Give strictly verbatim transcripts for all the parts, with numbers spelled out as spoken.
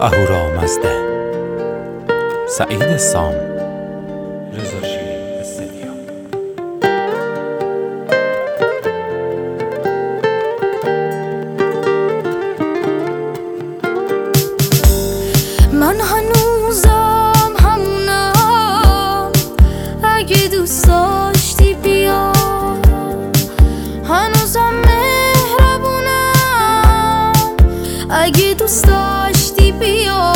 اهورامزده، سعید سام، رضا شیرین استدیو. من هنوزم همونم، اگه دوست داشتی بیا. هنوزم مهربونم، اگه دوست داشتی بیا.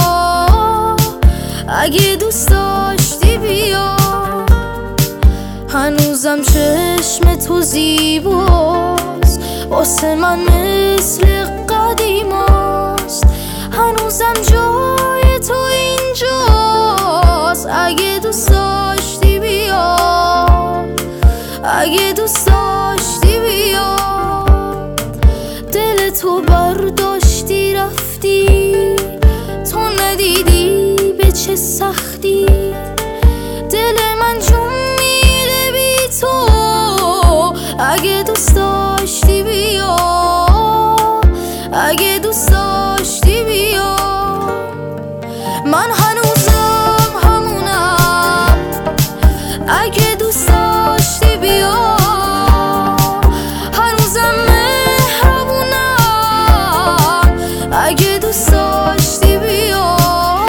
اگه دوست داشتی بیا. هنوزم چشم تو زیباست، واسه من مثل قدیماست. هنوزم جای تو اینجاست، اگه دوست داشتی بیا. اگه دوست داشتی بیا. دل تو برداشتی رفتی، تو ندیدی به چه سختی. دل من جون میره بی تو، اگه دوست داشتی بیا. اگه دوست داشتی بیا. من هنوزم همونم، اگه دوست داشتی بیا. هنوزم مهربونم، اگه دوست داشتی بیا.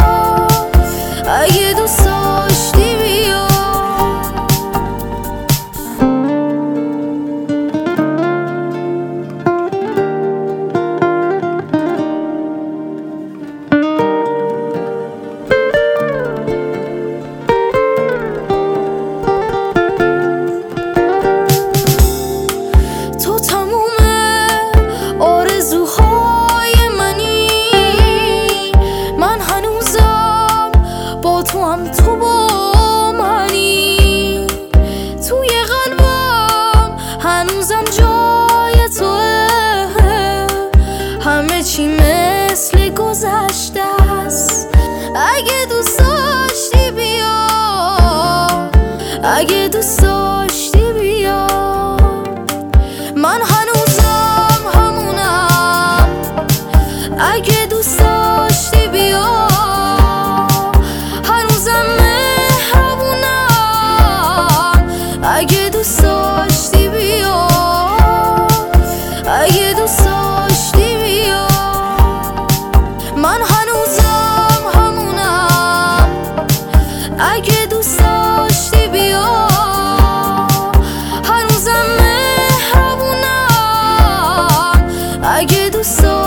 اگه دوست داشتی بیا. تو تموم آرزوهای منی، من هنوزم با تو هم تو با منی. توی قلبم هنوزم جای توه، همه چی مثل گذشته است. اگه دوست داشتی بیا. اگه دوست داشتی بیا. من هنوزم همونم، اگه دوست داشتی بیا. هنوزم مهربونم، اگه دوست داشتی بیا. اگه دوست داشتی بیا. من هنوزم همونم، اگه دوست داشتی بیا. هنوزم مهربونم، اگه دوست